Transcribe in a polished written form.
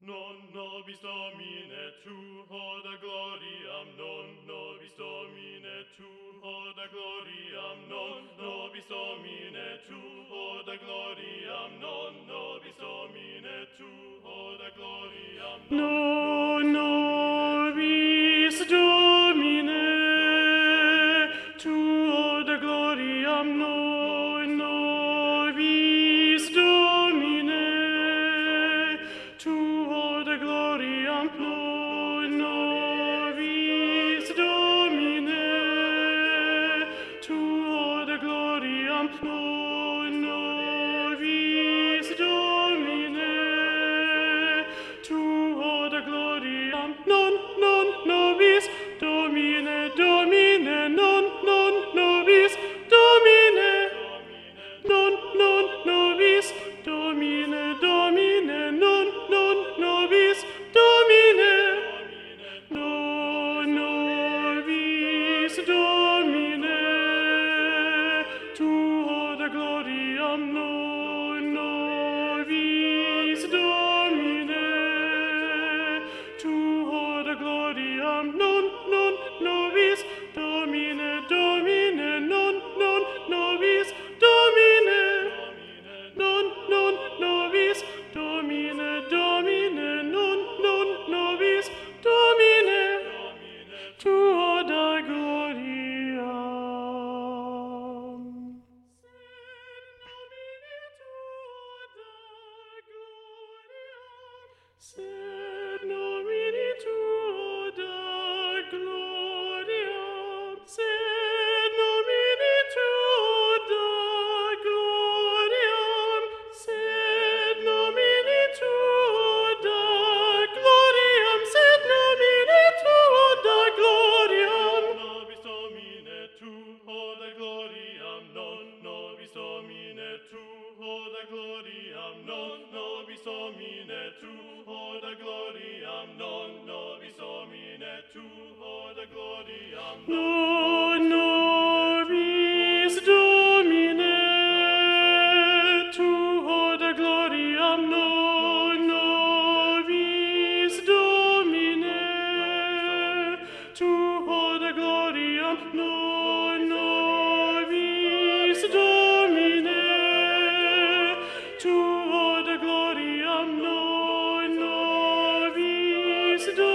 Non nobis Domine, tu hoda gloriam, non nobis Domine, tu hoda gloriam, non nobis Domine, tu hoda gloriam, non nobis Domine, tu hoda gloriam, non nobis Domine, tu hoda gloriam, non nobis Domine, tu hoda gloriam, non nobis Domine, tu hoda gloriam, non nobis Domine, tu hoda gloriam, non nobis Domine, Domine, non nobis Domine, non nobis Domine, Domine, non nobis Domine, non nobis Domine, tu hoda gloriam, non nobis Domine, tu hoda gloriam, non nobis Domine, Domine, non nobis Domine, non nobis Domine, Domine, non nobis Domine, tu hoda gloriam. Sed nomine tuo da gloriam, sed nomine tuo da gloriam, sed nomine tuo da gloriam, sed nomine tuo da gloriam. Nobis Domine, tu hoda gloriam, non nobis Domine, tu hoda gloriam, non nobis Domine, tu hoda gloriam, non nobis Domine, tu hoda gloriam, non nobis Domine, tu hoda gloriam, non nobis Domine, tu hoda gloriam, non nobis Domine, tu hoda gloriam, non nobis Domine.